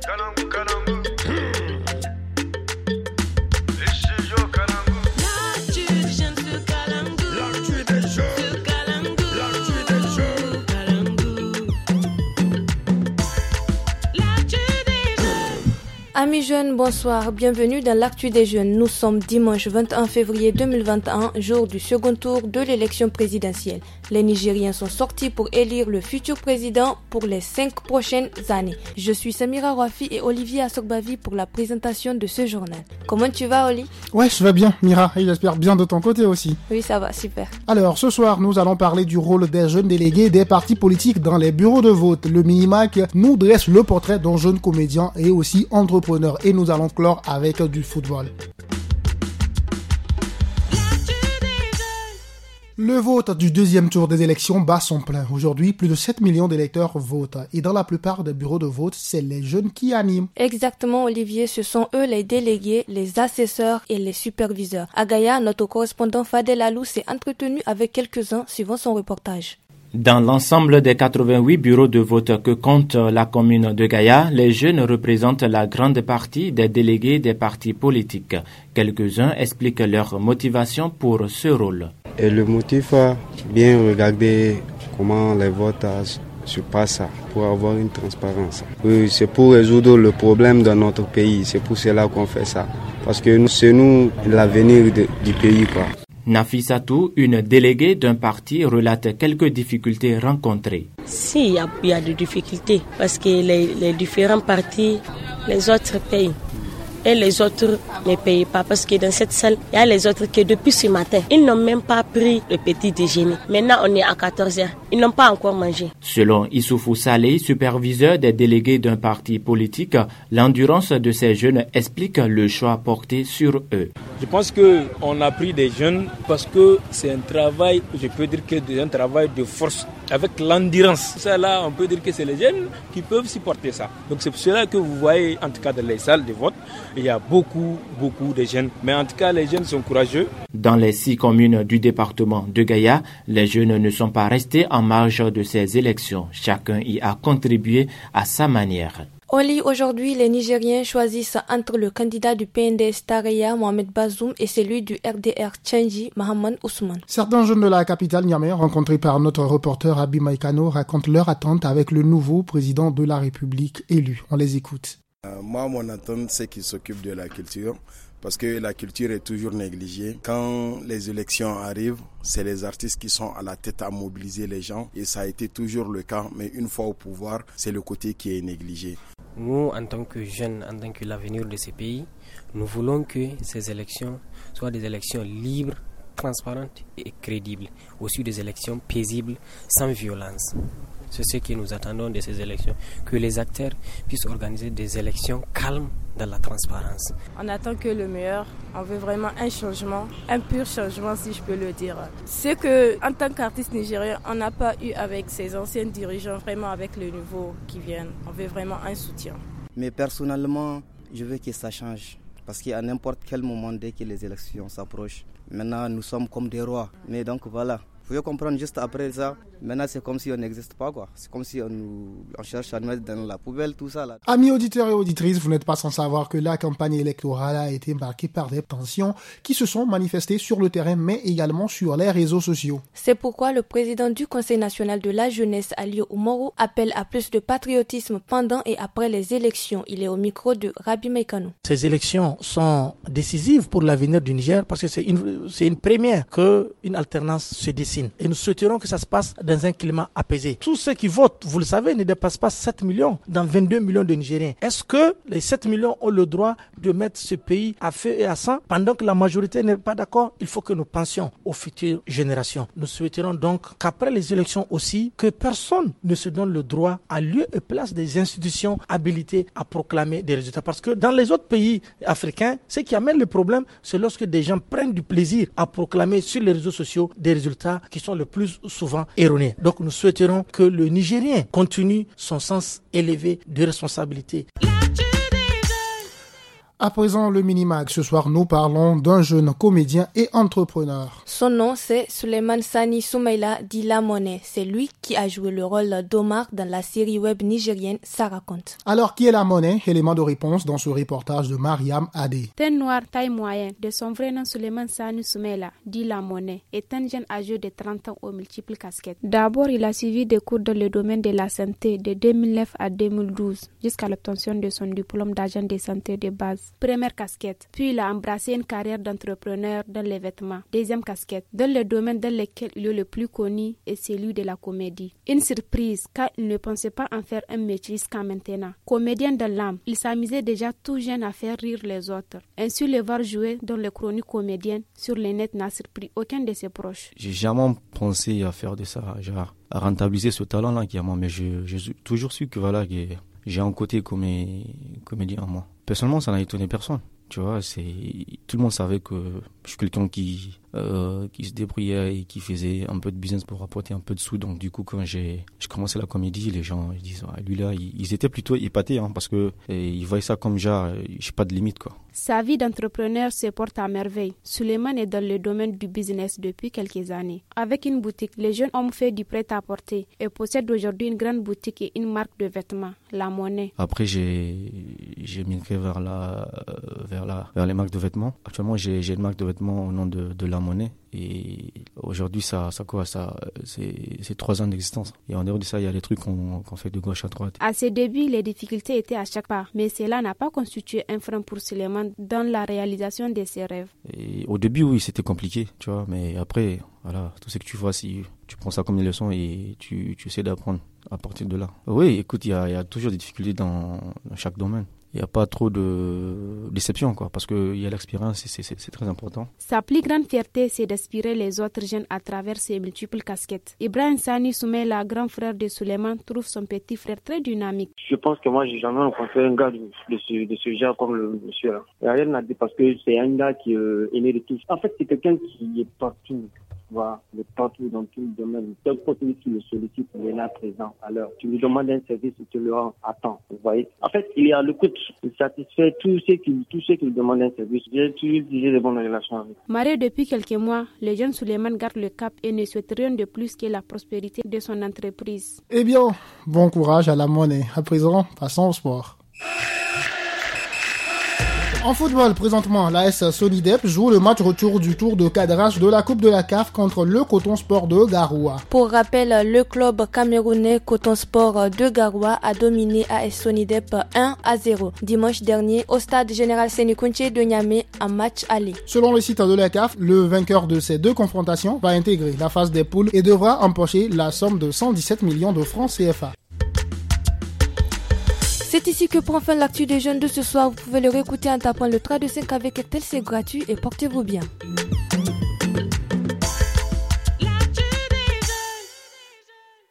Amis jeunes, bonsoir, bienvenue dans l'actu des jeunes. Nous sommes dimanche 21 février 2021, jour du second tour de l'élection présidentielle. Les Nigériens sont sortis pour élire le futur président pour les 5 prochaines années. Je suis Samira Rouafi et Olivier Assogbavi pour la présentation de ce journal. Comment tu vas, Oli? Ouais, je vais bien, Mira, et j'espère bien de ton côté aussi. Oui, ça va, super. Alors, ce soir, nous allons parler du rôle des jeunes délégués des partis politiques dans les bureaux de vote. Le Minimac nous dresse le portrait d'un jeune comédien et aussi entrepreneur. Et nous allons clore avec du football. Le vote du deuxième tour des élections bat son plein. Aujourd'hui, plus de 7 millions d'électeurs votent. Et dans la plupart des bureaux de vote, c'est les jeunes qui animent. Exactement, Olivier. Ce sont eux les délégués, les assesseurs et les superviseurs. À Gaïa, notre correspondant Fadel Alou s'est entretenu avec quelques-uns suivant son reportage. Dans l'ensemble des 88 bureaux de vote que compte la commune de Gaïa, les jeunes représentent la grande partie des délégués des partis politiques. Quelques-uns expliquent leur motivation pour ce rôle. Et le motif a bien regarder comment les votes se passent pour avoir une transparence. Oui, c'est pour résoudre le problème de notre pays. C'est pour cela qu'on fait ça. Parce que c'est nous l'avenir du pays, quoi. Nafissatou, une déléguée d'un parti, relate quelques difficultés rencontrées. Si, il y a des difficultés parce que les différents partis, les autres payent. Et les autres ne payent pas parce que dans cette salle, il y a les autres qui depuis ce matin, ils n'ont même pas pris le petit déjeuner. Maintenant, on est à 14h. Ils n'ont pas encore mangé. Selon Issoufou Saleh, superviseur des délégués d'un parti politique, l'endurance de ces jeunes explique le choix porté sur eux. Je pense qu'on a pris des jeunes parce que c'est un travail, je peux dire que c'est un travail de force avec l'endurance. Ça là, on peut dire que c'est les jeunes qui peuvent supporter ça. Donc c'est pour cela que vous voyez, en tout cas dans les salles de vote, il y a beaucoup de jeunes. Mais en tout cas, les jeunes sont courageux. Dans les 6 communes du département de Gaïa, les jeunes ne sont pas restés en marge de ces élections. Chacun y a contribué à sa manière. Oli, aujourd'hui, les Nigériens choisissent entre le candidat du PNDS Tareya, Mohamed Bazoum, et celui du RDR Tchangi, Mahaman Ousmane. Certains jeunes de la capitale Niamey, rencontrés par notre reporter Abi Maïkano, racontent leur attente avec le nouveau président de la République élu. On les écoute. Moi, mon attente, c'est qu'il s'occupe de la culture. Parce que la culture est toujours négligée. Quand les élections arrivent, c'est les artistes qui sont à la tête à mobiliser les gens. Et ça a été toujours le cas. Mais une fois au pouvoir, c'est le côté qui est négligé. Nous, en tant que jeunes, en tant que l'avenir de ces pays, nous voulons que ces élections soient des élections libres, transparentes et crédibles. Aussi des élections paisibles, sans violence. C'est ce que nous attendons de ces élections, que les acteurs puissent organiser des élections calmes dans la transparence. On attend que le meilleur, on veut vraiment un changement, un pur changement si je peux le dire. Ce que, en tant qu'artiste nigérien, on n'a pas eu avec ces anciens dirigeants, vraiment avec le nouveau qui viennent. On veut vraiment un soutien. Mais personnellement, je veux que ça change. Parce qu'à n'importe quel moment, dès que les élections s'approchent, maintenant nous sommes comme des rois. Mais donc voilà. Vous pouvez comprendre juste après ça, maintenant c'est comme si on n'existe pas quoi. C'est comme si on cherche à nous mettre dans la poubelle, tout ça là. Amis auditeurs et auditrices, vous n'êtes pas sans savoir que la campagne électorale a été marquée par des tensions qui se sont manifestées sur le terrain mais également sur les réseaux sociaux. C'est pourquoi le président du Conseil national de la jeunesse, Aliou Oumarou, appelle à plus de patriotisme pendant et après les élections. Il est au micro de Rabi Maïkano. Ces élections sont décisives pour l'avenir du Niger parce que c'est une première qu'une alternance se dessine. Et nous souhaiterons que ça se passe dans un climat apaisé. Tous ceux qui votent, vous le savez, ne dépassent pas 7 millions dans 22 millions de Nigériens. Est-ce que les 7 millions ont le droit de mettre ce pays à feu et à sang pendant que la majorité n'est pas d'accord? Il faut que nous pensions aux futures générations. Nous souhaiterons donc qu'après les élections aussi, que personne ne se donne le droit à lieu et place des institutions habilitées à proclamer des résultats. Parce que dans les autres pays africains, ce qui amène le problème, c'est lorsque des gens prennent du plaisir à proclamer sur les réseaux sociaux des résultats qui sont le plus souvent erronés. Donc nous souhaiterons que le Nigérien continue son sens élevé de responsabilité. À présent, le Minimax. Ce soir, nous parlons d'un jeune comédien et entrepreneur. Son nom, c'est Suleiman Sani Soumaïla dit La Monnaie. C'est lui qui a joué le rôle d'Omar dans la série web nigérienne Ça raconte. Alors, qui est La Monnaie? Élément de réponse dans ce reportage de Mariam Adé. Teint noir, taille moyenne, de son vrai nom Suleiman Sani Soumaïla dit La Monnaie, est un jeune âgé de 30 ans aux multiples casquettes. D'abord, il a suivi des cours dans le domaine de la santé de 2009 à 2012, jusqu'à l'obtention de son diplôme d'agent de santé de base. Première casquette. Puis il a embrassé une carrière d'entrepreneur dans les vêtements. Deuxième casquette. Dans le domaine dans lequel il est le plus connu est celui de la comédie. Une surprise car il ne pensait pas en faire un métier jusqu'à maintenant. Comédien de l'âme, il s'amusait déjà tout jeune à faire rire les autres. Ainsi le voir jouer dans les chroniques comédiennes sur le net n'a surpris aucun de ses proches. J'ai jamais pensé à faire de ça, genre à rentabiliser ce talent-là qui est à moi, mais j'ai toujours su que voilà, que j'ai un côté comédien en moi. Personnellement, ça n'a étonné personne. Tu vois, tout le monde savait que je suis quelqu'un qui se débrouillait et qui faisait un peu de business pour rapporter un peu de sous. Donc du coup, quand j'ai commencé la comédie, les gens ils disent lui là, ils étaient plutôt épatés parce que ils voyaient ça comme genre, j'ai pas de limite quoi. Sa vie d'entrepreneur se porte à merveille. Suleiman est dans le domaine du business depuis quelques années. Avec une boutique, le jeune homme fait du prêt-à-porter et possède aujourd'hui une grande boutique et une marque de vêtements, La Monnaie. Après, j'ai migré vers les marques de vêtements. Actuellement, j'ai une marque de vêtements au nom de La Monnaie. Et aujourd'hui, c'est 3 ans d'existence. Et en dehors de ça, il y a des trucs qu'on fait de gauche à droite. À ses débuts, les difficultés étaient à chaque pas. Mais cela n'a pas constitué un frein pour Suleiman dans la réalisation de ses rêves. Et au début, oui, c'était compliqué, tu vois. Mais après, voilà, tout ce que tu vois, si tu prends ça comme une leçon et tu essaies d'apprendre à partir de là. Oui, écoute, il y a toujours des difficultés dans chaque domaine. Il n'y a pas trop de déception, quoi, parce qu'il y a l'expérience et c'est très important. Sa plus grande fierté, c'est d'inspirer les autres jeunes à travers ses multiples casquettes. Ibrahim Sani Soumaïla, grand frère de Suleiman, trouve son petit frère très dynamique. Je pense que moi, j'ai jamais rencontré un gars de ce genre comme le monsieur là. Et rien n'a dit parce que c'est un gars qui est aimé de tous. En fait, c'est quelqu'un qui est partout. Voilà, il est partout dans tout le domaine. Tel côté qui le sollicite, il est là présent. Alors, tu lui demandes un service, tu le rends à temps. Vous voyez. En fait, il est à l'écoute. Il satisfait tous ceux qui lui demandent un service. J'ai toujours des bonnes relations avec. Marié depuis quelques mois, le jeune Suleiman garde le cap et ne souhaite rien de plus que la prospérité de son entreprise. Eh bien, bon courage à La Monnaie. À présent, passons au sport. En football, présentement, l'AS Sonidep joue le match retour du tour de cadrage de la Coupe de la CAF contre le Coton Sport de Garoua. Pour rappel, le club camerounais Coton Sport de Garoua a dominé AS Sonidep 1-0 dimanche dernier au stade Général Séné-Kountché de Niamey en match aller. Selon le site de la CAF, le vainqueur de ces deux confrontations va intégrer la phase des poules et devra empocher la somme de 117 millions de francs CFA. C'est ici que prend fin l'actu des jeunes de ce soir. Vous pouvez le réécouter en tapant le 325 avec Ectel, c'est gratuit et portez-vous bien.